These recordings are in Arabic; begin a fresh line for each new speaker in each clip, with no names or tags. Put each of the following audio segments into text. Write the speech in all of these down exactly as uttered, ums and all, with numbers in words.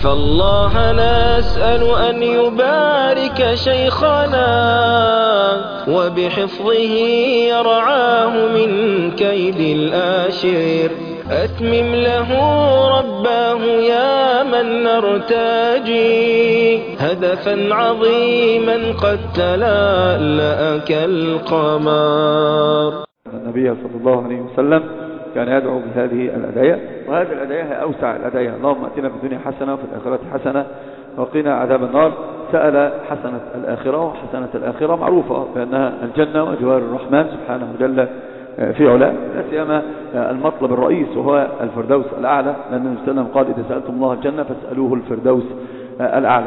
فالله نسأل أن يبارك شيخنا وبحفظه يرعاه من كيد الآشر. أتمم له رباه يا من نرتجي هدفا عظيما قد تلألأ كالقمر.
النبي صلى الله عليه وسلم كان يدعو بهذه الأدعية، وهذه الأدعية هي أوسع الأدعية. اللهم أتنا في الدنيا حسنة وفي الآخرة حسنة وقنا عذاب النار. سأل حسنة الآخرة، وحسنة الآخرة معروفة بأنها الجنة وجوار الرحمن سبحانه وجل في علاه، لا سيما المطلب الرئيس وهو الفردوس الأعلى، لأن النبي صلى الله عليه وسلم قال إذا سألتم الله الجنة فاسألوه الفردوس الأعلى.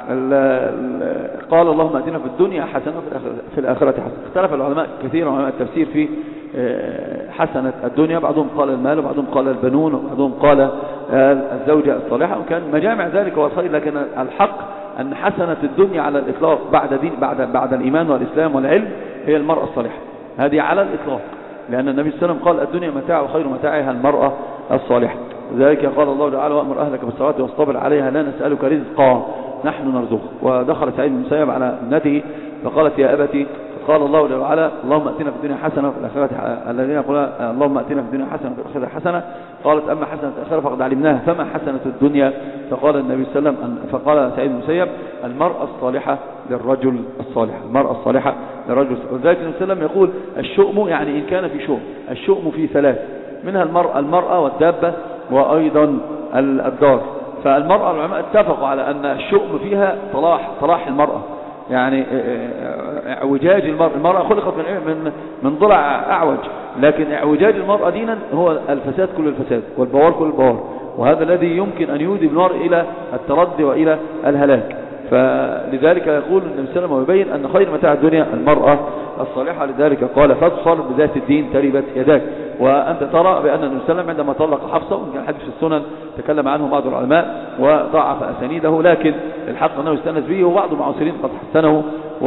قال اللهم أتنا في الدنيا حسنة وفي الآخرة حسنة. اختلف العلماء كثيرا علماء التفسير في حسنة الدنيا، بعضهم قال المال وبعضهم قال البنون وبعضهم قال الزوجة الصالحة، وكان مجامع ذلك والخير، لكن الحق أن حسنة الدنيا على الإطلاق بعد دين بعد بعد الإيمان والإسلام والعلم هي المرأة الصالحة، هذه على الإطلاق، لأن النبي صلى الله عليه وسلم قال الدنيا متاع وخير متاعها المرأة الصالحة. وذلك قال الله تعالى وأمر أهلك بالصلاة واصطبر عليها لا نسألك رزقا نحن نرزقك. ودخل سعيد بن المسيب على ابنته فقالت يا أبتي، قال الله تعالى اللهم أتنا في الدنيا حسنة وفي الآخرة الذين يقولون اللهم أتنا في الدنيا حسنة وفي الآخرة حسنة. قالت أما حسنة الآخرة فقد علمناها فما حسنة الدنيا؟ فقال النبي صلى الله عليه وسلم فقال سعيد بن المسيب المرأة الصالحة للرجل الصالح، المرأة الصالحة للرجل. وذلك النبي صلى الله عليه وسلم يقول الشؤم، يعني إن كان في شؤم، الشؤم في ثلاث، منها المرأة المرأة والدابة وأيضا الدار. فالمرأة العلماء اتفقوا على أن الشؤم فيها صلاح صلاح المرأة، يعني اعوجاج المرأة. المرأة خلقت من من ضلع أعوج، لكن اعوجاج المرأة دينا هو الفساد كل الفساد والبوار كل البوار، وهذا الذي يمكن أن يودي المرء إلى التردي وإلى الهلاك. فلذلك يقول النبي صلى الله عليه وسلم ويبين أن خير متاع الدنيا المرأة الصالحة. لذلك قال فاصفر بذات الدين تربت يداك. وأنت ترى بأن النبي صلى الله عليه وسلم عندما طلق حفصة، وإن كان حديث في السنن تكلم عنه بعض العلماء وضعف أسانيده، لكن الحق أنه يستنس به، وبعض المعاصرين قد حسنه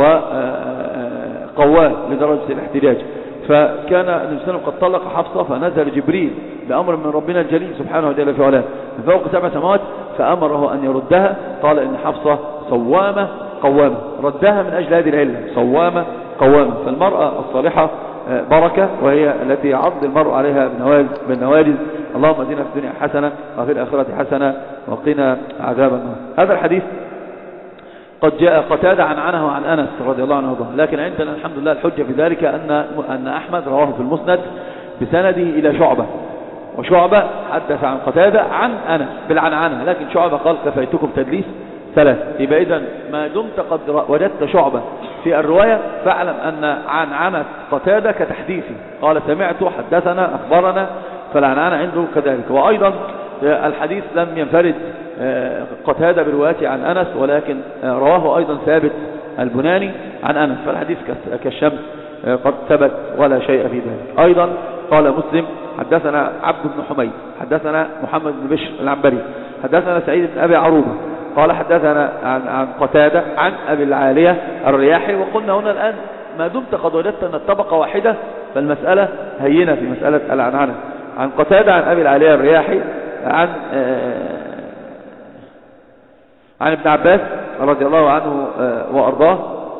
وقواه لدرجة الاحتجاج. فكان النبي صلى الله عليه وسلم قد طلق حفصة فنزل جبريل بأمر من ربنا الجليل سبحانه وتعالى في علاه من فوق سبع سماوات فأمره أن يردها. قال إن حفصة صوامة قوامة، ردها من أجل هذه العلة، صوامة قوامة. فالمرأة الصالحة بركة، وهي التي يعض المرء عليها بالنواجذ. اللهم اتنا في الدنيا حسنة وفي الآخرة حسنة وقنا عذاب النار. هذا الحديث قد جاء قتادة عن عنه عن أنس رضي الله عنه وارضاه، لكن عندنا الحمد لله الحجة في ذلك أن أن أحمد رواه في المسند بسنده إلى شعبة، وشعبة حدث عن قتادة عن أنس بالعنعنة، لكن شعبة قال كفيتكم تدليس ثلاث. يبقى إذن ما دمت قد وجدت شعبة في الرواية فاعلم أن عنعنة قتادة كتحديثي، قال سمعت حدثنا أخبرنا، فالعنعنة عنده كذلك. وأيضا الحديث لم ينفرد قتادة بروايته عن أنس، ولكن رواه أيضا ثابت البناني عن أنس، فالحديث كالشمس قد ثبت ولا شيء في ذلك. أيضا قال مسلم حدثنا عبد بن حميد حدثنا محمد بن بشر العنبري حدثنا سعيد بن أبي عروبة قال حدثنا عن, عن قتادة عن أبي العالية الرياحي. وقلنا هنا الآن ما دمت قد وجدت أن الطبقة واحدة فالمسألة هينة في مسألة العنعنة. عن قتادة عن أبي العالية الرياحي عن عن ابن عباس رضي الله عنه وأرضاه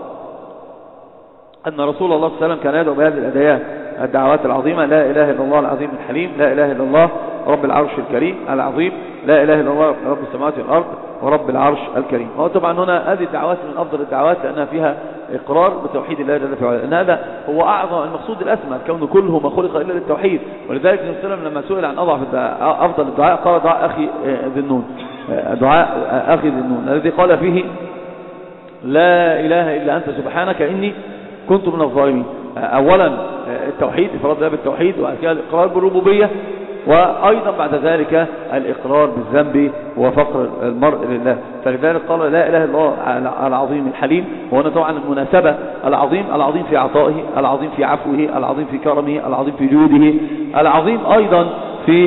أن رسول الله صلى الله عليه وسلم كان يدعو بهذه الأدعيات الدعوات العظيمة: لا إله إلا الله العظيم الحليم، لا إله إلا الله رب العرش الكريم العظيم، لا إله إلا الله رب السماوات والأرض ورب العرش الكريم. هو طبعا هنا هذه الدعوات من أفضل الدعوات لأنها فيها إقرار بتوحيد الله جل وعلا، لأن هذا هو أعظم المقصود الأسمى، الكون كله ما خلق إلا للتوحيد. ولذلك النبي صلى الله عليه وسلم لما سئل عن أضعف أفضل الدعاء قال دعاء أخي ذي النون، دعاء أخي ذي النون الذي قال فيه لا إله إلا أنت سبحانك إني كنت من الظالمين. أولا التوحيد، إفراد الله بالتوحيد، وبعد كده الإقرار بالربوبية، وأيضا بعد ذلك الإقرار بالذنب وفقر المرء لله. فلذلك قال لا إله إلا الله العظيم الحليم. وهنا طبعا المناسبة العظيم، العظيم في عطائه، العظيم في عفوه، العظيم في كرمه، العظيم في جوده، العظيم أيضا في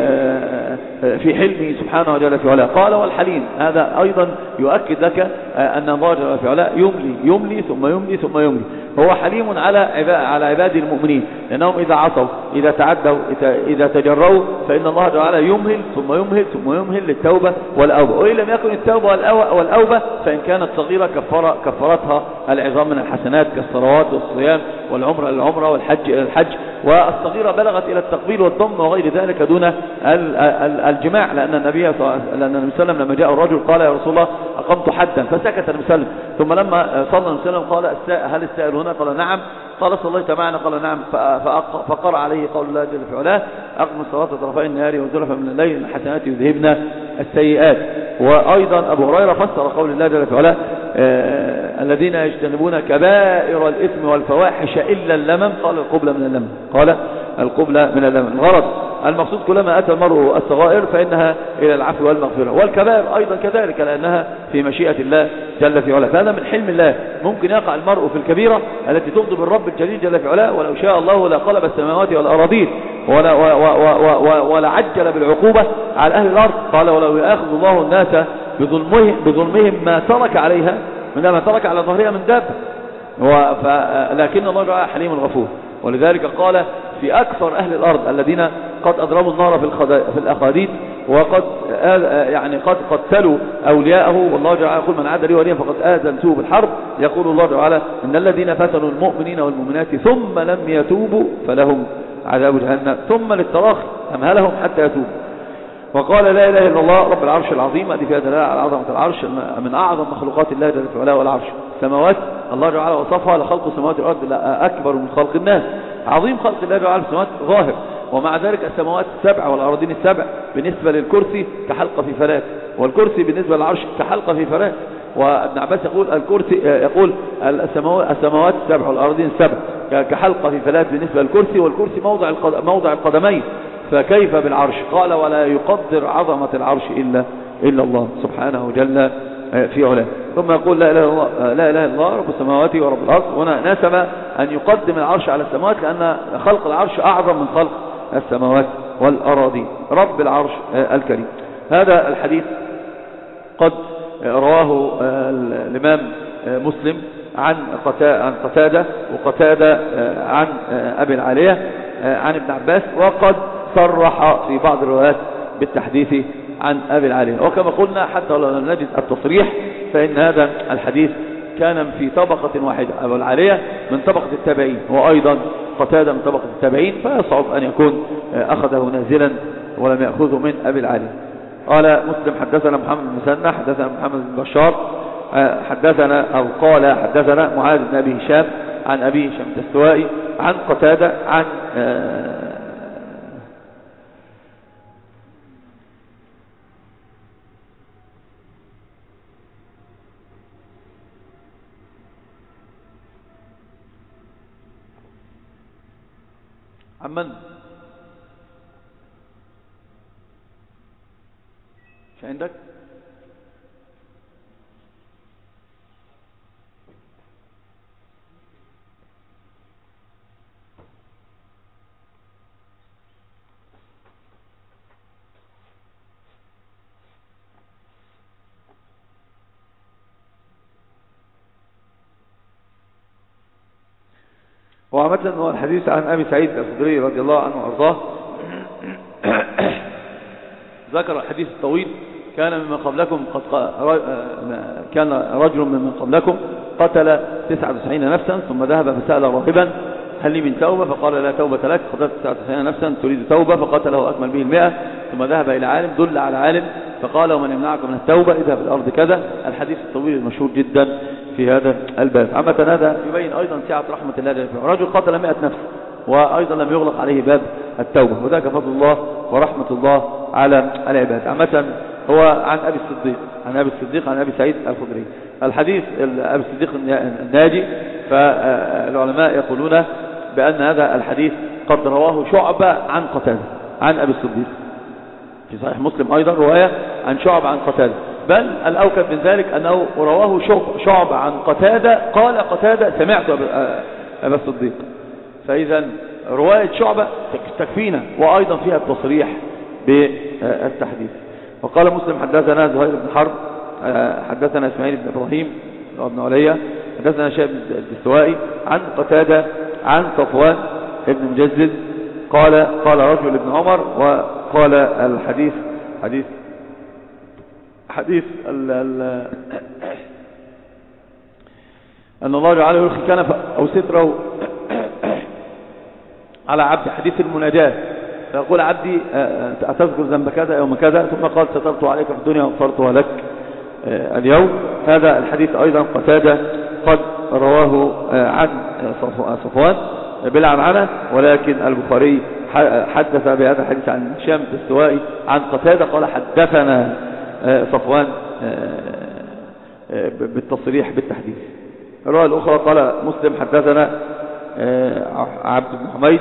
في حلمه سبحانه وجل في علاه. قال والحليم، هذا أيضا يؤكد لك أن الله جل في علاه يملي يملي ثم يملي ثم يملي. هو حليم على على عباده المؤمنين، لأنهم إذا عصوا إذا تعدوا إذا تجروا فإن الله جل وعلا يمهل ثم يمهل ثم يمهل للتوبة والأوبة، وإن لم يكن التوبة والأوبة فإن كانت صغيرة كفر كفرتها العظام من الحسنات كالصلوات والصيام والعمرة للعمرة والحج إلى الحج، والصغيرة بلغت إلى التقبيل والضم وغير ذلك دون الجماع، لأن النبي صلى الله عليه وسلم لما جاء الرجل قال يا رسول الله أقمت حدا، فسكت النبي صلى الله عليه وسلم، ثم لما صلى الله عليه وسلم قال هل السائل هنا؟ قال نعم. قال صليت معنا؟ قال نعم. فقرأ عليه قول الله جل في علاه أقم الصلاة طرفي النهار وزلفا من الليل إن الحسنات يذهبن السيئات. وأيضا أبو هريرة فسر قول الله جل في علاه آه الذين يجتنبون كبائر الإثم والفواحش إلا اللمم، قال القبلة من اللمم، قال القبلة من اللمم. الغرض المقصود كلما أتى المرء الصغائر فإنها إلى العفو والمغفرة، والكبائر أيضا كذلك لأنها في مشيئة الله جل في علاه. فهذا من حلم الله، ممكن يقع المرء في الكبيرة التي تغضب الرب الجليل جل في علاه، ولو شاء الله لقلب السماوات والأراضين ولا, ولا, ولا عجل بالعقوبة على أهل الأرض. قال ولو يأخذ الله الناس بظلمهم, بظلمهم ما ترك عليها من ما ترك على ظهرها من دابة، لكن الله جل حليم الغفور. ولذلك قال في أكثر أهل الأرض الذين قد أضربوا النار في الأخاديد وقد يعني قد قتلوا أولياءه، والله جل يقول من عاد لي وليا فقد آذنته بالحرب. يقول الله تعالى إن الذين فتنوا المؤمنين والمؤمنات ثم لم يتوبوا فلهم عذاب جهنم ثم للتراخي أمهلهم حتى يتوبوا. وقال لا إله إلا الله رب العرش العظيم، هذه فيها دلالة على عظمة العرش، من أعظم مخلوقات الله جل في علاه والعرش. السماوات الله جل وعلا وصفها لخلق السماوات والأرض أكبر من خلق الناس، عظيم خلق الله جل وعلا في السماوات ظاهر، ومع ذلك السماوات السبع والأراضين السبع بالنسبة للكرسي كحلقة في فلاة، والكرسي بالنسبة للعرش كحلقة في فلاة. وابن عباس يقول الكرسي يقول السماوات السبع والأراضين السبع كحلقة في فلاة بالنسبة للكرسي، والكرسي موضع موضع القدمين، فكيف بالعرش؟ قال ولا يقدر عظمة العرش إلا إلا الله سبحانه جل في علاه. ثم يقول لا إله إلا الله لا إله إلا الله رب السماوات ورب الأرض. هنا ناسب أن يقدم العرش على السماوات لأن خلق العرش أعظم من خلق السماوات والأراضين، رب العرش الكريم. هذا الحديث قد رواه الإمام مسلم عن قتادة، وقتادة عن أبي العالية عن ابن عباس، وقد صرح في بعض الروايات بالتحديث عن أبي العالية. وكما قلنا حتى لو لم نجد التصريح فإن هذا الحديث كان في طبقة واحدة، أبو العالية من طبقة التابعين وأيضا قتادة من طبقة التابعين، فيصعب أن يكون أخذه نازلا ولم يأخذه من أبي العالية. قال مسلم حدثنا محمد بن مسنى حدثنا محمد بن بشار حدثنا أو قال حدثنا معاذ بن أبي هشام عن أبي هشام الدستوائي عن قتادة عن عمن مش عندك وعمتنا هو الحديث عن أبي سعيد الخدري رضي الله عنه وأرضاه. ذكر الحديث الطويل كان ممن قبلكم قد كان رجل ممن قبلكم قتل تسعة وتسعين نفسا ثم ذهب فسأل راهبا هل لي من توبة؟ فقال لا توبة لك، قتلت تسعة وتسعين نفسا تريد توبة، فقتله أكمل به المئة، ثم ذهب إلى عالم دل على عالم فقال ومن يمنعك من التوبة اذهب الأرض كذا. الحديث الطويل المشهور جدا في هذا الباب. عامة هذا يبين أيضا سعة رحمة الله جل وعلا. رجل قتل مئة نفس وأيضا لم يغلق عليه باب التوبة، وذاك فضل الله ورحمة الله على العباد. عامة هو عن أبي الصديق عن أبي الصديق عن أبي سعيد الخدري. الحديث أبي الصديق الناجي، فالعلماء يقولون بأن هذا الحديث قد رواه شعبة عن قتادة عن أبي الصديق، في صحيح مسلم أيضا رواية عن شعبة عن قتادة، بل الأوكد من ذلك أنه رواه شعبة عن قتادة قال قتادة سمعت أبا الصديق. فإذا رواية شعبة تكفينا، وأيضا فيها التصريح بالتحديث. وقال مسلم حدثنا زهير بن حرب حدثنا إسماعيل بن إبراهيم بن عليا حدثنا شاب الدستوائي عن قتادة عن صفوان ابن مجزز قال قال رجل ابن عمر، وقال الحديث حديث حديث ال ال أن الله جعله يلقي كنفه أو ستره على عبد، حديث المناجاة، فيقول عبدي أتذكر ذنب كذا يوم كذا، ثم قال سترت عليك في الدنيا وغفرتها لك اليوم. هذا الحديث أيضا قتادة قد رواه عن صفوان بالعنعنة، ولكن البخاري حدث بهذا الحديث عن هشام الدستوائي عن قتادة قال حدثنا صفوان بالتصريح بالتحديث. الرواية الأخرى قال مسلم حدثنا عبد بن حميد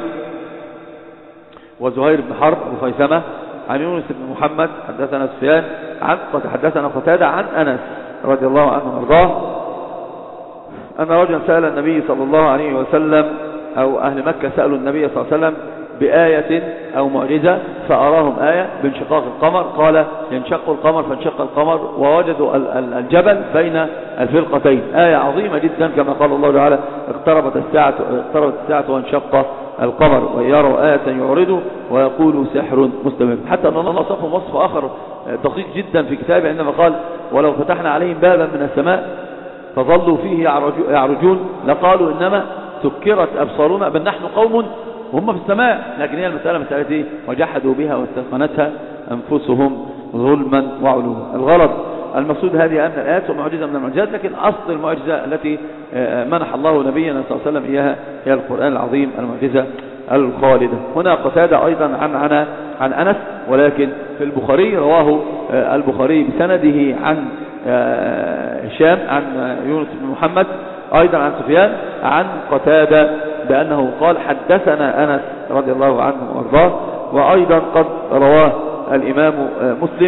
وزهير بن حرب أبو خيثمة عن يونس بن محمد حدثنا سفيان عن حدثنا قتادة عن أنس رضي الله عنه وارضاه أن رجلا سأل النبي صلى الله عليه وسلم، أو أهل مكة سألوا النبي صلى الله عليه وسلم بآية أو معجزة، فأراهم آية بانشقاق القمر، قال ينشق القمر فانشق القمر، ووجدوا الجبل بين الفرقتين، آية عظيمة جدا كما قال الله تعالى اقتربت الساعة اقتربت الساعة وانشق القمر، ويروا آية يعرضوا ويقولوا سحر مستمر. حتى أن الله وصفه وصف آخر دقيق جدا في كتابه عندما قال ولو فتحنا عليهم بابا من السماء فظلوا فيه يعرجون لقالوا إنما سكرت أبصارنا بل نحن قوم وهم في السماء. لكن هي المسألة مسألة إيه؟ وجحدوا بها واستيقنتها أنفسهم ظلما وعلوا. الغرض المقصود هذه أن الآيات معجزة من المعجزات، لكن أصل المعجزة التي منح الله نبينا صلى الله عليه وسلم إياها هي القرآن العظيم المعجزة الخالدة. هنا قتادة أيضا عن عن عن أنس، ولكن في البخاري رواه البخاري بسنده عن هشام عن يونس بن محمد أيضا عن سفيان عن قتادة بأنه قال حدثنا أنس رضي الله عنه وارضاه. وأيضا قد رواه الإمام مسلم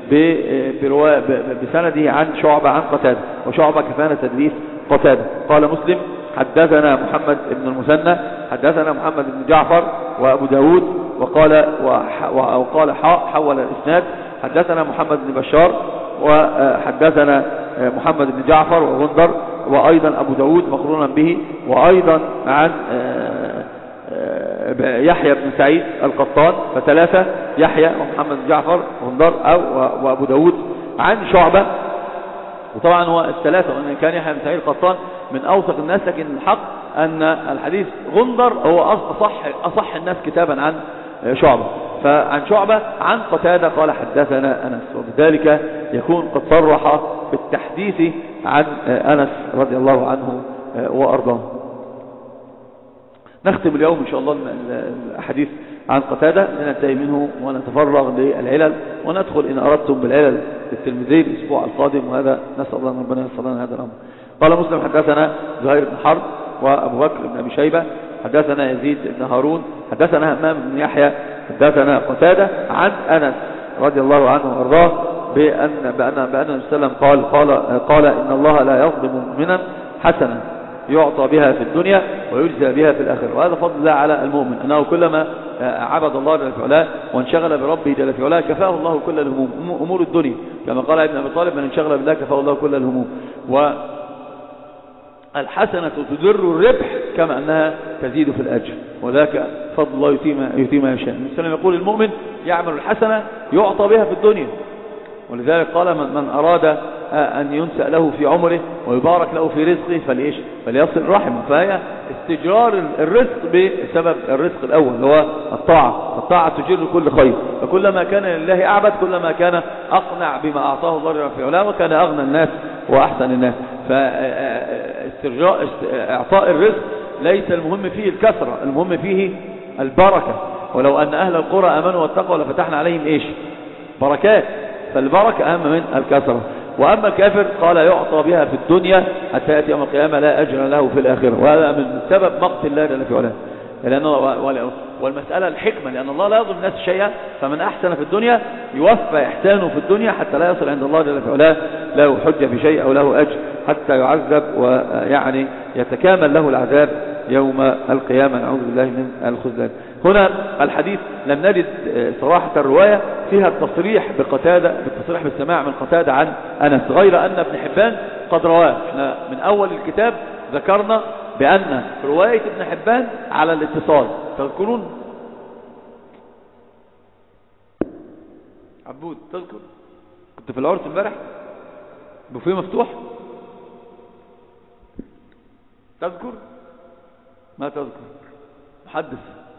بسنده عن شعبة عن قتادة، وشعبة كفانا تدليس قتادة. قال مسلم حدثنا محمد بن المثنى حدثنا محمد بن جعفر وأبو داود، وقال وقال حول الإسناد حدثنا محمد بن بشار وحدثنا محمد بن جعفر وغندر، وأيضا أبو داود مقرونا به، وأيضا عن يحيى بن سعيد القطان، فثلاثة يحيى ومحمد بن جعفر وغندر أو وأبو داود عن شعبة. وطبعا هو الثلاثة، وأن كان يحيى بن سعيد القطان من أوثق الناس، لكن الحق أن الحديث غندر هو أصح, أصح الناس كتابا عن شعبة. فعن شعبة عن قتادة قال حدثنا أنس، وبذلك يكون قد صرح بالتحديث عن أنس رضي الله عنه وأرضاه. نختم اليوم إن شاء الله الحديث عن قتادة لننتهي منه ونتفرغ للعلل، وندخل إن أردتم بالعلل الترمذي الأسبوع القادم، وهذا نسأل الله ربنا يصل لنا هذا الأمر. قال مسلم حدثنا زهير بن حرب وأبو بكر بن أبي شيبة حدثنا يزيد بن هارون حدثنا همام بن يحيى حدثنا قتادة عن أنس رضي الله عنه وارضاه بأن بأن بأن النبي صلى الله عليه وسلم قال قال قال إن الله لا يظلم مؤمنا حسنا يعطى بها في الدنيا ويجزى بها في الآخرة. وهذا فضل الله على المؤمن، أنه كلما عبد الله جل في علاه وانشغل بربه جل في علاه كفاه الله كل الهموم أمور الدنيا، كما قال ابن أبي طالب من انشغل بالله كفاه الله كل الهموم. والحسنة تدر الربح كما أنها تزيد في الأجر، وذاك فضل الله يتيم يتيم يشاء. النبي صلى الله عليه وسلم يقول المؤمن يعمل الحسنة يعطى بها في الدنيا، ولذلك قال من, من أراد أن ينسأ له في عمره ويبارك له في رزقه فليش فليصل رحمه. فهي استجرار الرزق بسبب الرزق الأول هو الطاعة، الطاعة تجر كل خير، فكلما كان لله أعبد كلما كان أقنع بما أعطاه الله جل في علاه، وكان أغنى الناس وأحسن الناس. فاسترجاء إعطاء الرزق ليس المهم فيه الكثرة، المهم فيه البركة. ولو أن أهل القرى آمنوا واتقوا لفتحنا عليهم إيش بركات، فالبركة أهم من الكثرة. وأما الكافر قال يعطى بها في الدنيا حتى يأتي يوم القيامة لا أجر له في الآخرة، وهذا من سبب مقت الله جل في علاه. لأنه والمسألة الحكمة، لأن الله لا يظلم الناس شيئا، فمن أحسن في الدنيا يوفى إحسانه في الدنيا حتى لا يصل عند الله جل في علاه له حجة في شيء أو له أجر حتى يعذب ويعني يتكامل له العذاب يوم القيامة، نعوذ بالله من الخذلان. هنا الحديث لم نجد صراحة الرواية فيها التصريح بقتادة بالتصريح بالسماع من قتادة عن أنس، غير أن ابن حبان قد رواه. احنا من أول الكتاب ذكرنا بأن رواية ابن حبان على الاتصال. تذكرون عبود؟ تذكر كنت في العرس امبارح بوفيه مفتوح؟ تذكر؟ ما تذكر؟ محدث.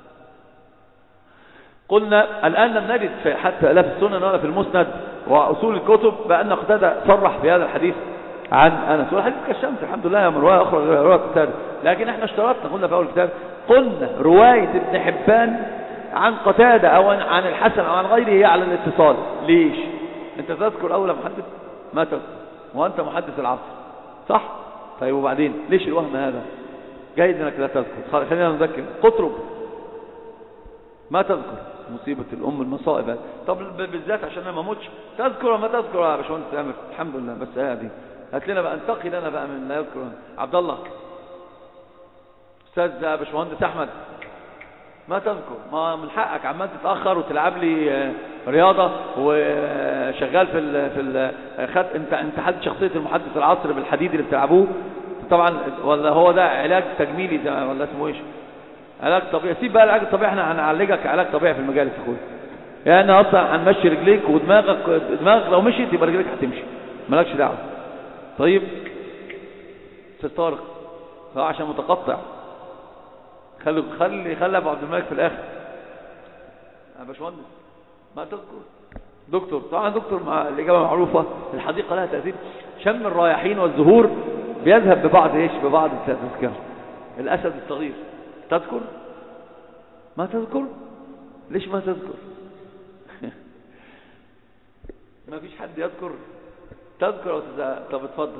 قلنا الآن لم نجد في حتى لا في السنن ولا في المسند وأصول الكتب بأن قتادة صرح في هذا الحديث عن أنس، والحديث كالشمس الحمد لله من رواية أخرى غير رواية قتادة. لكن احنا اشترطنا، قلنا في أول الكتاب، قلنا رواية ابن حبان عن قتادة أو عن الحسن أو عن غيره هي على الاتصال. ليش؟ أنت تذكر أول محدث؟ ما تذكر، وأنت محدث العصر صح؟ طيب وبعدين ليش الوهم هذا؟ جيد انك لا تذكر، خلينا نذكر. قطرب ما تذكر، مصيبة الأم المصائب هذه. طب بالذات عشان انا ما اموتش تذكر وما تذكر يا باشمهندس عامر؟ الحمد لله. بس هذه هات لنا بقى، انتقي لنا بقى من لا يذكر. عبد الله استاذ باشمهندس احمد ما تذكر، ما من حقك عمال تتاخر وتلعب لي رياضه وشغال في ال في ال خد انت انت حد شخصيه المحدث العصر بالحديد اللي بتلعبوه طبعا، ولا هو ده علاج تجميلي ده ولا اسمه ايش؟ علاج طبيعي. سيب بقى العلاج الطبيعي، احنا هنعالجك علاج طبيعي في المجالس يا اخويا. يعني اصلا هنمشي رجليك ودماغك، دماغك لو مشيت يبقى رجليك هتمشي، مالكش دعوه. طيب استاذ طارق هو عشان متقطع، خلي خلي خلي ابو عبد الملك في الاخر. يا باشمهندس ما تذكر؟ دكتور طبعا دكتور، مع الاجابه معروفه. الحديقه لها تاثير، شم الرياحين والزهور بيذهب ببعض ايش؟ ببعض التذكار. الاسد الصغير تذكر؟ ما تذكر؟ ليش ما تذكر؟ ما فيش حد يذكر؟ تذكر او تذكر؟ طب اتفضل.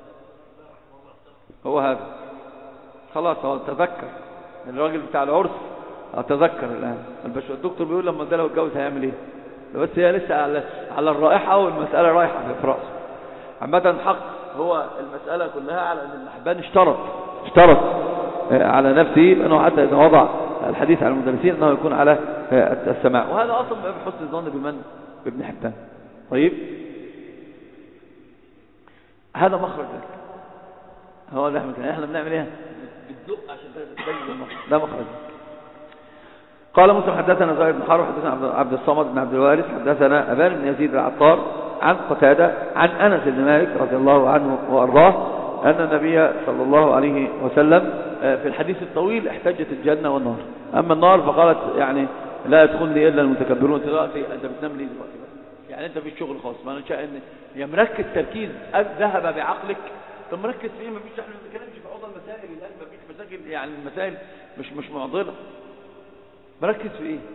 هو هذا خلاص، هو تذكر. الراجل بتاع العرس اتذكر الان. الباشا الدكتور بيقول لما ده لو اتجوز هيعمل ايه؟ بس هي لسه على على الرائحه والمساله رايحه في راسه. عامه الحق هو المساله كلها على ان ابن حبان اشترط اشترط على نفسه انه حتى اذا وضع الحديث على المدرسين انه يكون على السماع، وهذا اصلا بحسن الظن بمن؟ بابن حبان. طيب هذا مخرج ذلك، هو ده احنا احنا بنعمل ايه؟ بتدق عشان تبين المخرج، ده مخرج. قال مسلم حدثنا زهير بن حرب حدثنا عبد الصمد بن عبد الوارث حدثنا ابان بن يزيد العطار عن قتادة عن انس بن مالك رضي الله عنه وارضاه ان النبي صلى الله عليه وسلم في الحديث الطويل احتجت الجنة والنار. اما النار فقالت يعني لا يدخلني الا المتكبرون. دلوقتي انت بتنام لي دلوقتي بقى، يعني انت في الشغل خاص، ما نشاء ان يا مركز تركيز ذهب بعقلك. طب مركز في ايه؟ ما فيش، احنا ما بنتكلمش في عوض المسائل الان، ما فيش مسائل يعني المسائل مش مش معضله. مركز في ايه؟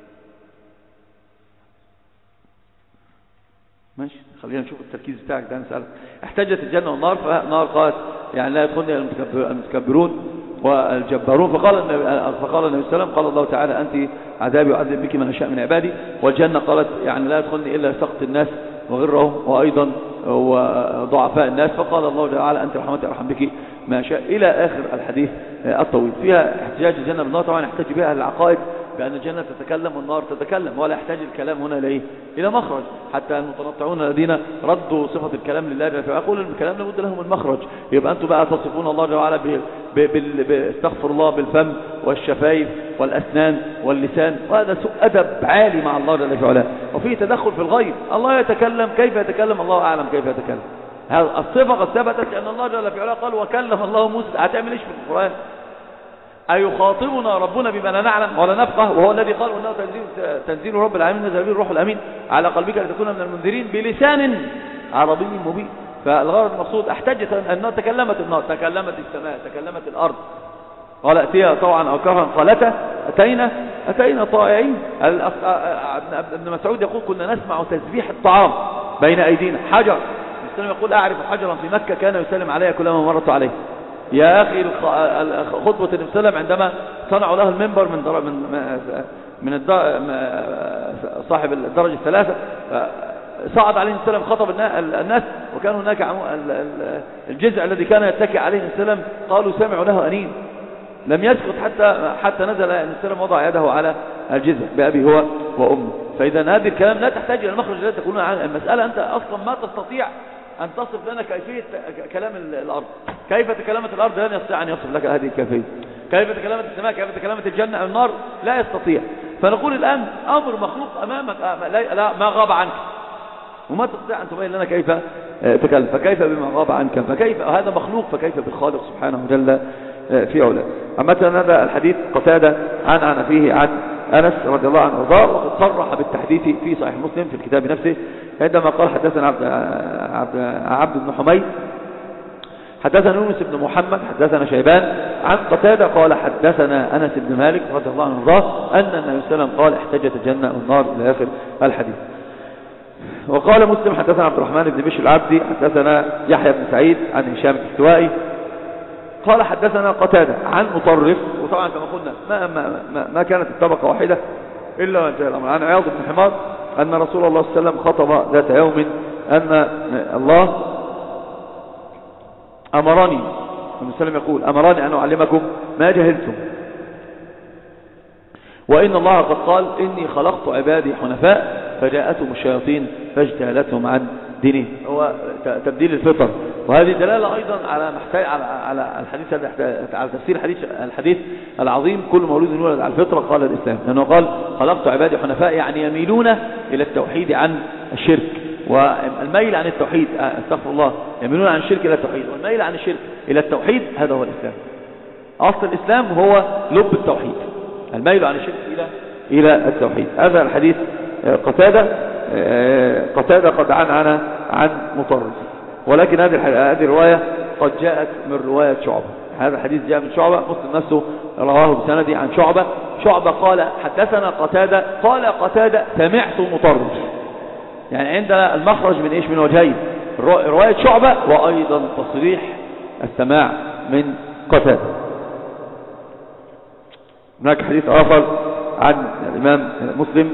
ماشي، خلينا نشوف التركيز بتاعك ده. نسألك احتجت الجنة والنار، فالنار قالت يعني لا يدخلني المتكبرون والجبارون. فقال فقال النبي صلى الله عليه وسلم قال الله تعالى انت عذابي وعذب بك من اشاء من عبادي. والجنة قالت يعني لا يدخلني الا سقط الناس وغرهم وايضا وضعفاء الناس. فقال الله تعالى انت رحمتي ارحم بك ما شاء، الى اخر الحديث الطويل. فيها احتجاج الجنة بالنار، طبعا يحتاج بها العقائد بأن الجنة تتكلم والنار تتكلم، ولا يحتاج الكلام هنا لإيه؟ إلى مخرج. حتى المتنطعون الذين ردوا صفة الكلام لله فيقول الكلام لابد له من مخرج. يبقى أنتم بقى تصفون الله جل وعلا باستغفر الله بالفم والشفايف والأسنان واللسان، وهذا سوء أدب عالي مع الله جل وعلا، وفيه تدخل في الغيب. الله يتكلم، كيف يتكلم؟ الله أعلم كيف يتكلم. هذه الصفة قد ثبتت لأن الله جل وعلا قال وكلم الله موسى. هتعمل إيش في القرآن؟ أيخاطبنا ربنا بما لا نعلم ولا نفقه، وهو الذي قال وانه تنزيل, تنزيل رب العالمين نزل به الروح الأمين على قلبك لتكون من المنذرين بلسان عربي مبين. فالغرض المقصود احتجت أنها تكلمت النار، تكلمت السماء، تكلمت الأرض. قال اتيها طوعا أو كرها قالتا أتينا أتينا طائعين. ابن مسعود يقول كنا نسمع تسبيح الطعام بين أيدينا. حجر المسلم يقول أعرف حجرا في مكة كان يسلم عليها كلما مرت عليه. يا أخي خطبة النبي صلى الله عليه وسلم عندما صنعوا له المنبر من در... من من صاحب الدرجة الثلاثة، صعد عليه السلام خطب الناس، وكان هناك الجزع الذي كان يتكئ عليه السلام قالوا سمعوا له أنين. لم يسكت حتى حتى نزل النبي صلى الله عليه وسلم وضع يده على الجزع بأبي هو وأمه. فإذا هذه الكلام لا تحتاج إلى المخرج الذي تقولون عنه. المسألة أنت أصلا ما تستطيع أن تصف لنا كيفية كلام الأرض. كيف تكلمت الأرض لن يستطيع أن يصف لك هذه الكيفية. كيف تكلمت السماء، كيف تكلمت الجنة أو النار، لا يستطيع. فنقول الآن أمر مخلوق أمامك لا ما غاب عنك، وما تستطيع أن تبين لنا كيف تكلم. فكيف بما غاب عنك، فكيف هذا مخلوق، فكيف بالخالق سبحانه وجل في أولاد. عامة هذا الحديث قتادة عن عن فيه عن أنس رضي الله عنه وارضاه، وقد صرح بالتحديث في صحيح مسلم في الكتاب نفسه عندما قال حدثنا عبد, عبد, عبد بن حميد حدثنا يونس بن محمد حدثنا شيبان عن قتادة قال حدثنا أنس بن مالك رضي الله عنه وارضاه أن النبي صلى الله عليه وسلم قال احتجت الجنة والنار إلى آخر الحديث. وقال مسلم حدثنا عبد الرحمن بن بشر العبدي حدثنا يحيى بن سعيد عن هشام الدستوائي قال حدثنا قتادة عن مطرف. وطبعا كما قلنا ما, ما, ما, ما كانت الطبقة واحدة إلا وانتهى الأمر. عن عياض بن حمار أن رسول الله صلى الله عليه وسلم خطب ذات يوم أن الله أمرني، النبي صلى الله عليه وسلم يقول أمرني أن أعلمكم ما جهلتم، وإن الله قد قال إني خلقت عبادي حنفاء فجاءتهم الشياطين فاجتالتهم عن دينهم. هو تبديل الفطر. وهذه دلالة أيضا على محتاج على على الحديث على تفسير الحديث الحديث العظيم كل مولود يولد على الفطرة قال الإسلام، لأنه قال خلقت عبادي حنفاء يعني يميلون إلى التوحيد عن الشرك. والميل عن التوحيد استغفر الله يميلون عن الشرك إلى التوحيد، والميل عن الشرك إلى التوحيد هذا هو الإسلام. أصل الإسلام هو لب التوحيد، الميل عن الشرك إلى إلى التوحيد. هذا الحديث قتادة قتادة قد عن عن عن مطرف، ولكن هذه هذه الرواية قد جاءت من رواية شعبة. هذا الحديث جاء من شعبة، مسلم نفسه رواه بسندي عن شعبة. شعبة قال حدثنا قتادة قال قتادة سمعت مطرف، يعني عندنا المخرج من ايش؟ من وجهين، رواية شعبة وأيضا تصريح السماع من قتادة. هناك حديث آخر عن الإمام مسلم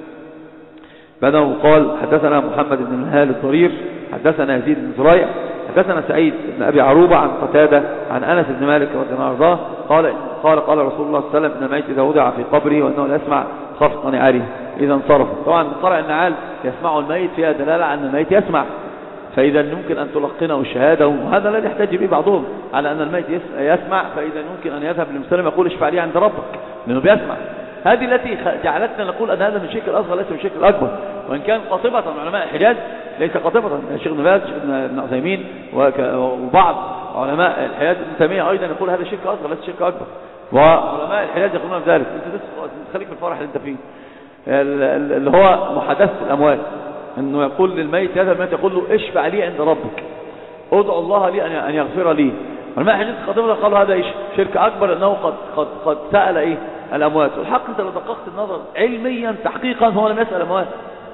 بأنه قال حدثنا محمد بن الهال الضرير حدثنا يزيد بن زريع حدثنا سعيد بن أبي عروبة عن قتادة عن أنس بن مالك رضي الله عنه قال قال قال رسول الله صلى الله عليه وسلم إن الميت إذا وضع في قبره وأنه لا يسمع خفق نعاله إذا انصرف. طبعا صرع النعال يسمع الميت فيها دلالة على أن الميت يسمع، فإذا يمكن أن تلقنه الشهادة، وهذا الذي يحتج به بعضهم على أن الميت يسمع، فإذا يمكن أن يذهب للمسلم يقول اشفع لي عند ربك لأنه بيسمع. هذه التي جعلتنا نقول أن هذا من الشرك الأصغر ليس من الشرك الأكبر، وإن كان قاطبة علماء الحجاز ليس قاطبة. الشيخ ابن باز الشيخ ابن عثيمين وبعض علماء الحجاز ابن تيمية أيضا يقول هذا شرك أصغر ليس شرك أكبر، وعلماء الحجاز يقولون ذلك. أنت خليك في الفرح اللي أنت فيه اللي هو محادثة الأموات، أنه يقول للميت هذا الميت يقول له اشفع لي عند ربك، ادعو الله لي أن يغفر لي. علماء الحجاز قاطبة قالوا هذا إيش؟ شرك أكبر لأنه قد, قد, قد سأل إيه الأموات. والحق أنت لو دققت النظر علميا تحقيقا هو لم يسأل الأموات،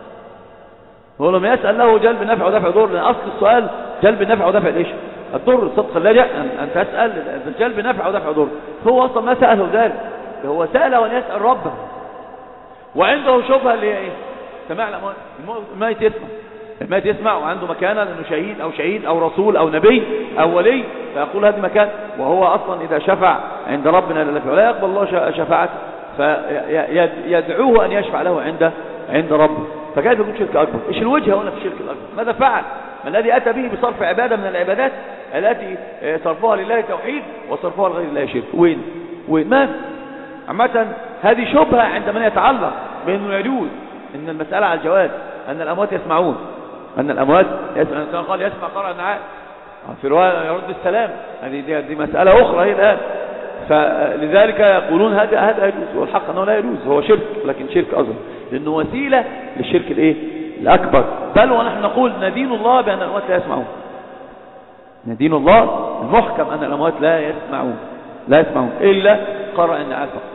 هو لم يسأل له جلب نفع ودفع ضر، لأن أصل السؤال جلب النفع ودفع الإيش؟ الضر. الصدق اللاجئ أن تسأل جلب نفع ودفع ضر، هو أصلا ما سأله ذلك، هو سأل وأن يسأل ربه، وعنده شبهة اللي هي إيه؟ سماع الأموات. الميت يسمع، الميت يسمع وعنده مكانة لأنه شهيد أو شهيد أو رسول أو نبي أو ولي، فيقول هذه مكان، وهو أصلا إذا شفع عند ربنا ولا يقبل الله شفاعته فيدعوه أن يشفع له عند عند ربه. فكيف يكون شرك أكبر؟ إيش الوجه هنا في الشرك الأكبر؟ ماذا فعل؟ ما الذي أتى به بصرف عبادة من العبادات التي صرفها لله توحيد وصرفها لغير الله شرك؟ وين؟ وين؟ ما عامة هذه شبهة عند من يتعلق بأنه يجوز أن المسألة على الجواز، أن الأموات يسمعون، أن الأموات يسمع. الإنسان قال يسمع قرع النعال في رواية يرد السلام، هذه دي, دي مسألة أخرى هي الآن. فلذلك يقولون هذا هذا يجوز، والحق أنه لا يجوز، هو شرك لكن شرك أصغر، لأنه وسيلة للشرك الإيه؟ الأكبر. بل ونحن نقول ندين الله بأن الأموات لا يسمعون، ندين الله المحكم أن الأموات لا يسمعون لا يسمعون إلا قرع النعال فقط،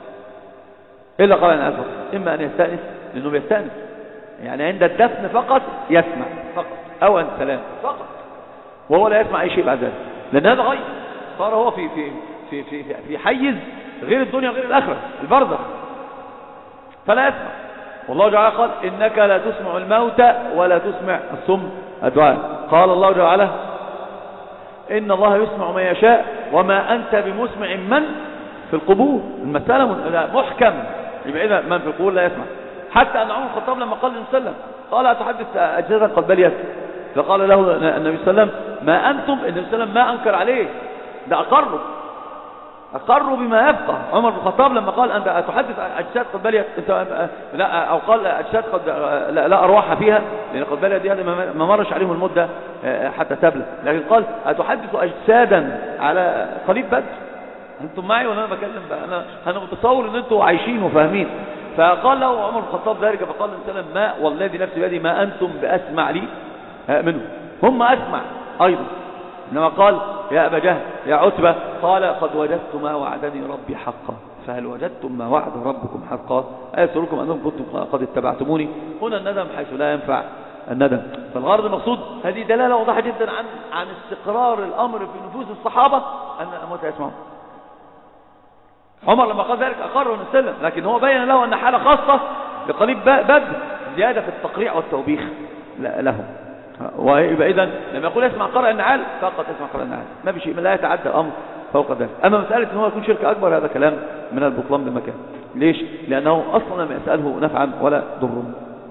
إلا قرع النعال فقط. إما أن يستأنس لأنه بيستأنس، يعني عند الدفن فقط يسمع فقط، أو عند السلام فقط، وهو لا يسمع أي شيء بعد ذلك، لأن هذا غير صار هو في في في في في حيز غير الدنيا غير الآخرة البرزخ، فلا يسمع. والله تعالى قال إنك لا تسمع الموتى ولا تسمع الصم الدعاء. قال الله تعالى إن الله يسمع من يشاء وما أنت بمسمع من في القبور، المسألة محكم، يبقى إذا من في القبور لا يسمع. حتى أن عمر الخطاب لما قال للنبي صلى الله عليه وسلم قال أتحدث أجسادا قد بليت، فقال له النبي صلى الله عليه وسلم ما أنتم، النبي صلى الله عليه وسلم ما أنكر عليه، ده أقروا أقروا بما يبقى. عمر بن الخطاب لما قال أنت أتحدث أجساد قد بليت أنت لا، أو قال أجساد قد لا, لا أرواح فيها، لأن قد بليت دي ما مرش عليهم المدة حتى تبلى، لكن قال أتحدث أجسادا على قليب بدر، أنتم معي ولا أنا بكلم بقى؟ أنا أنا متصور أن أنتم عايشين وفاهمين. فقال له عمر بن الخطاب ذلك، فقال النبي صلى الله عليه وسلم ما والذي نفسي بيدي ما أنتم بأسمع لي منه، هم أسمع أيضا. إنما قال يا أبا جهل يا عتبة قال قد وجدت ما وعدني ربي حقا، فهل وجدتم ما وعد ربكم حقا؟ أيسركم أنكم كنتم قد اتبعتموني؟ هنا الندم حيث لا ينفع الندم. فالغرض المقصود هذه دلالة واضحة جدا عن عن استقرار الأمر في نفوس الصحابة أن الأموات يسمعون. عمر لما قال ذلك أقر ونسلم، لكن هو بين له أن حالة خاصة لقليب بدر زيادة في التقريع والتوبيخ لهم. ويبقى إذن لما يقول اسمع قرأ النعال فقط اسمع قرأ النعال، ما في شيء لا يتعدى الأمر فوق ذلك. أما مسألة أنه يكون شرك أكبر هذا كلام من البطلان بمكان. ليش؟ لأنه أصلا لم يسأله نفعا ولا ضر.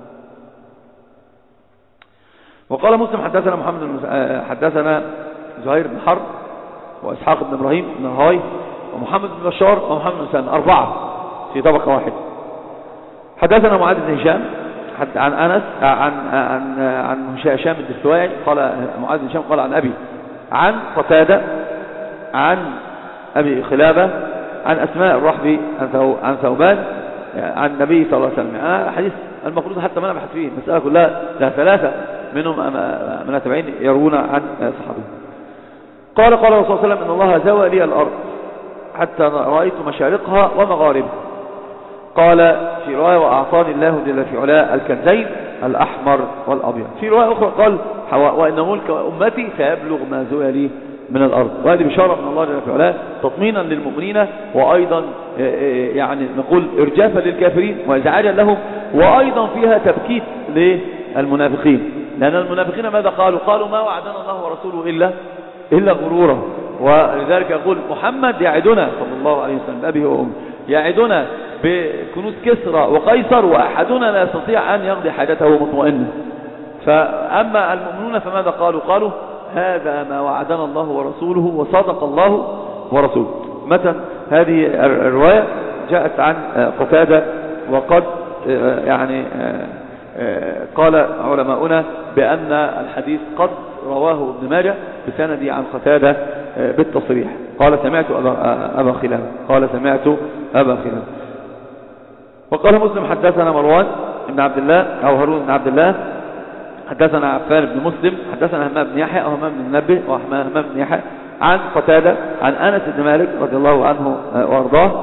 وقال مسلم حدثنا محمد حدثنا زهير بن حرب وإسحاق بن إبراهيم بن الهوي ومحمد بن بشار ومحمد بن سلام، أربعة في طبقة واحد. حدثنا معاذ بن هشام عن أنس عن عن عن هشام الدستوائي قال معاذ بن هشام قال عن أبي عن قتادة عن أبي خلابة عن أسماء الرحبي عن ثوبان عن النبي صلى الله عليه وسلم. آه حديث المفروض حتى ما نبحث فيه، المسألة كلها لها ثلاثة منهم من التابعين يروون عن صحابه. قال قال الرسول صلى الله عليه وسلم إن الله زوى لي الأرض حتى رأيت مشارقها ومغاربها. قال في رواية وأعطاني الله جل في علاء الكنزين الأحمر والأبيض. في رواية أخرى قال وإن ملك أمتي سيبلغ ما زوى لي من الأرض. وهذه بشارة من الله جل في علاء تطمينا للمؤمنين، وأيضا يعني نقول إرجافا للكافرين وإزعاجا لهم، وأيضا فيها تبكيت للمنافقين، لأن المنافقين ماذا قالوا؟ قالوا ما وعدنا الله ورسوله إلا إلا غرورا. ولذلك يقول محمد يعدنا صلى الله عليه وسلم أبي وأمي يعدنا بكنوز كسرى وقيصر وأحدنا لا يستطيع أن يقضي حاجته مطمئنا. فأما المؤمنون فماذا قالوا؟ قالوا هذا ما وعدنا الله ورسوله وصدق الله ورسوله. متى هذه الرواية جاءت عن قتادة، وقد يعني قال علماؤنا بأن الحديث قد رواه ابن ماجه بسندي عن قتادة بالتصريح. قال سمعت أبا خلابة قال سمعت أبا خلابة. وقال مسلم حدثنا مروان بن عبد الله أو هارون بن عبد الله حدثنا عفان بن مسلم حدثنا همام بن يحيى أو همام بن منبه وهمام بن يحيى عن قتادة عن أنس بن مالك رضي الله عنه وأرضاه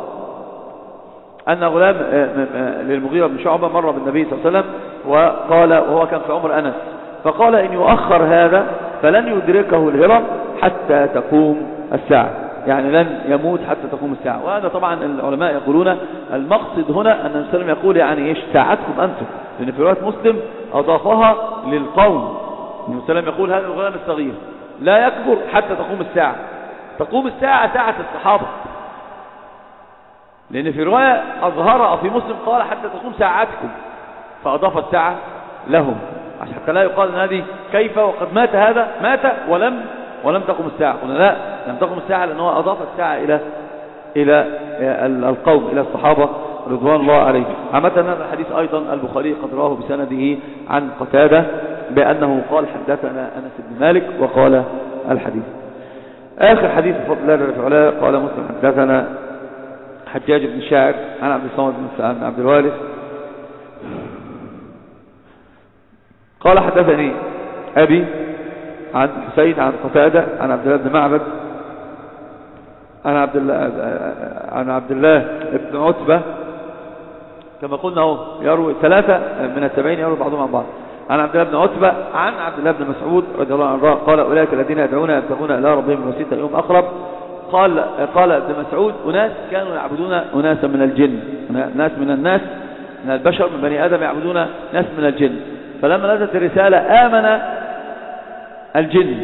أن غلام للمغيرة بن شعبة مر بالنبي صلى الله عليه وسلم وقال، وهو كان في عمر أنس، فقال إن يؤخر هذا فلن يدركه الهرم حتى تقوم الساعة، يعني لن يموت حتى تقوم الساعة. وهذا طبعا العلماء يقولون المقصد هنا أن النبي صلى الله عليه وسلم يقول يعني إيش ساعتكم أنتم، لأن في رواية مسلم أضافها للقوم. النبي صلى الله عليه وسلم يقول هذا الغلام الصغير لا يكبر حتى تقوم الساعة. تقوم الساعة ساعة الصحابة، لأن في رواية أظهر في مسلم قال حتى تقوم ساعتكم، فأضاف الساعة لهم عشان حتى لا يقال ان هذه كيف وقد مات هذا مات ولم ولم تقم الساعة. قلنا لا، لم تقم الساعة لأنه أضاف الساعة إلى إلى القوم إلى الصحابة رضوان الله عليهم. عامة هذا الحديث أيضا البخاري قد رواه بسنده عن قتادة بأنه قال حدثنا أنس بن مالك وقال الحديث. آخر حديث بفضل الله جل وعلا قال مسلم حدثنا حجاج بن شاعر عن عبد الصمد بن عبد الوارث قال حدثني أبي عن حسين عن قتادة عن عبد الله بن معبد عن عبد الله عن عبد الله بن عتبة، كما قلنا هو يروي ثلاثة من التابعين يروي بعضهم عن بعض، عن عبد الله بن عتبة عن عبد الله بن مسعود رضي الله عنه قال أولئك الذين يدعون يبتغون إلى ربهم الوسيلة اليوم أقرب. قال قال ابن مسعود أناس كانوا يعبدون أناسا من الجن، ناس من الناس من البشر من بني آدم يعبدون ناس من الجن، فلما نزلت الرسالة آمن الجن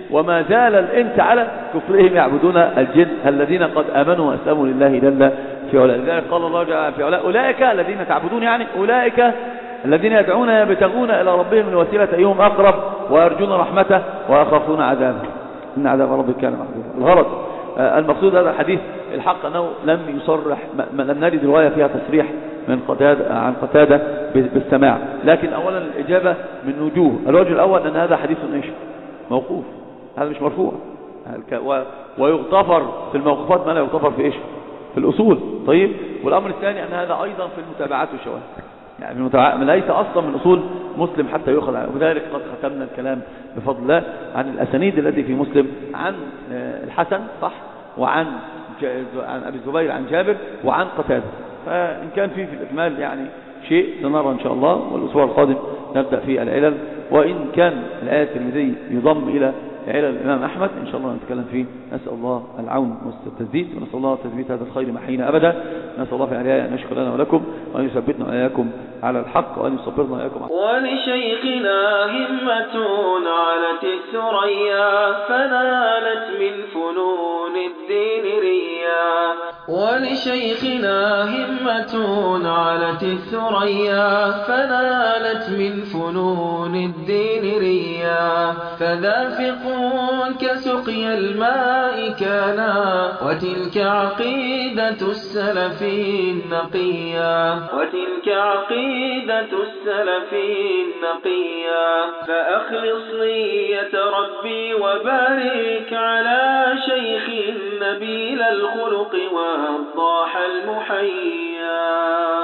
وما زال الإنس على كفرهم يعبدون الجن الذين قد آمنوا وأسلموا لله جل في علاء. لذلك قال الله جل في علاء أولئك الذين تعبدون، يعني أولئك الذين يدعون يبتغون إلى ربهم الوسيلة أيهم أقرب ويرجون رحمته ويخافون عذابه إن عذاب ربك كان محذورا. الغرض المقصود هذا الحديث الحق أنه لم يصرح، لم نجد رواية فيها تصريح من قتادة عن قتادة بالسماع، لكن أولا الإجابة من وجوه. الوجه الأول أن هذا حديث إيش؟ موقوف، هذا مش مرفوع، ويغتفر في الموقوفات ما لا يغتفر في إيش؟ في الأصول. طيب، والأمر الثاني أن هذا أيضا في المتابعات والشواهد، يعني المتابعات ليس أصلا من أصول مسلم حتى يؤخذ عنه. وذلك قد ختمنا الكلام بفضل الله عن الأسانيد التي في مسلم عن الحسن صح، وعن عن أبي الزبير عن جابر وعن قتادة. فإن كان في في الإكمال يعني شيء سنرى إن شاء الله، والأسبوع القادم نبدأ في العلل، وإن كان الآية الترمذي يضم إلى علل الإمام أحمد إن شاء الله نتكلم فيه. نسأل الله العون والتسديد، ونسأل الله تثبيت هذا الخير محينا أبدا. نسأل الله في عليها أن يشكر لنا ولكم، وأن يثبتنا وإياكم على الحق، وأن يصبرنا وإياكم.
ولشيخنا همة علت الثريا فنالت من فنون الدين ريا. ولشيخنا همة علت الثريا فنالت من فنون الدين ريا. فذا فقه كسقي الماء كانا، وتلك عقيدة السلف النقيا. وتلك عقيدة السلف النقيا. فأخلص نية ربي وبارك على شيخ نبيل الخلق والضاح المحيا.